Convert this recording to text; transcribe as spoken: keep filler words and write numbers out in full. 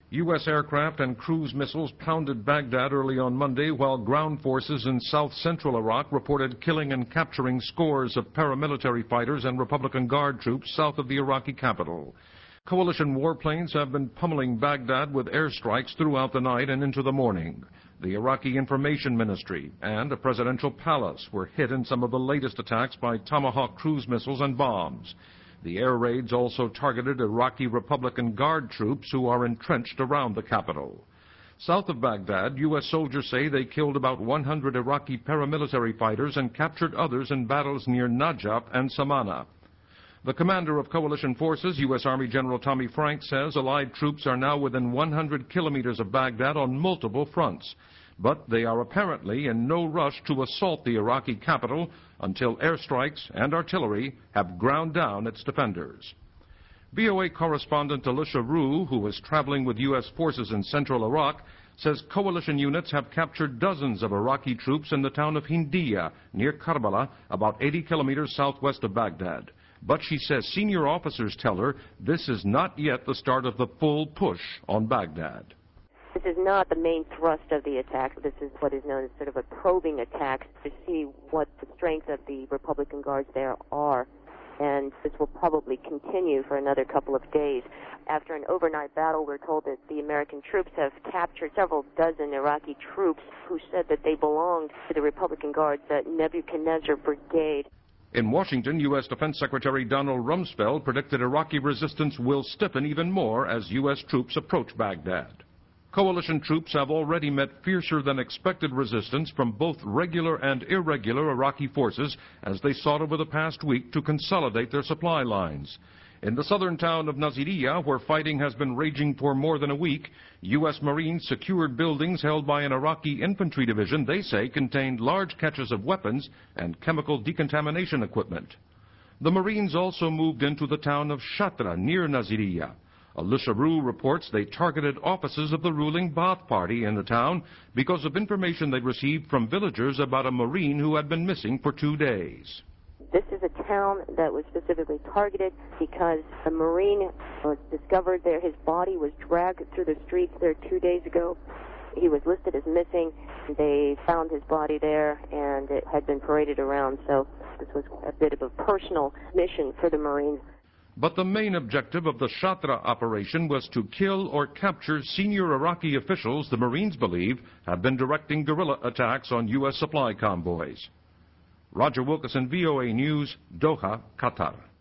U S aircraft and cruise missiles pounded Baghdad early on Monday, while ground forces in south-central Iraq reported killing and capturing scores of paramilitary fighters and Republican Guard troops south of the Iraqi capital. Coalition warplanes have been pummeling Baghdad with airstrikes throughout the night and into the morning. The Iraqi Information Ministry and a presidential palace were hit in some of the latest attacks by Tomahawk cruise missiles and bombs. The air raids also targeted Iraqi Republican Guard troops who are entrenched around the capital. South of Baghdad, U S soldiers say they killed about one hundred Iraqi paramilitary fighters and captured others in battles near Najaf and Samana. The commander of coalition forces, U S Army General Tommy Frank, says Allied troops are now within one hundred kilometers of Baghdad on multiple fronts. But they are apparently in no rush to assault the Iraqi capital until airstrikes and artillery have ground down its defenders. V O A correspondent Alicia Rue, who was traveling with U S forces in central Iraq, says coalition units have captured dozens of Iraqi troops in the town of Hindiya, near Karbala, about eighty kilometers southwest of Baghdad. But she says senior officers tell her this is not yet the start of the full push on Baghdad. This is not the main thrust of the attack. This is what is known as sort of a probing attack to see what the strength of the Republican Guards there are. And this will probably continue for another couple of days. After an overnight battle, we're told that the American troops have captured several dozen Iraqi troops who said that they belonged to the Republican Guards, the Nebuchadnezzar Brigade. In Washington, U S Defense Secretary Donald Rumsfeld predicted Iraqi resistance will stiffen even more as U S troops approach Baghdad. Coalition troops have already met fiercer than expected resistance from both regular and irregular Iraqi forces as they sought over the past week to consolidate their supply lines. In the southern town of Naziriyah, where fighting has been raging for more than a week, U S Marines secured buildings held by an Iraqi infantry division they say contained large caches of weapons and chemical decontamination equipment. The Marines also moved into the town of Shatra near Naziriyah. Alicia Rue reports they targeted offices of the ruling Baath Party in the town because of information they received from villagers about a Marine who had been missing for two days. This is a town that was specifically targeted because a Marine was discovered there. His body was dragged through the streets there two days ago. He was listed as missing. They found his body there, and it had been paraded around. So this was a bit of a personal mission for the Marines. But the main objective of the Shatra operation was to kill or capture senior Iraqi officials the Marines believe have been directing guerrilla attacks on U S supply convoys. Roger Wilkerson, V O A News, Doha, Qatar.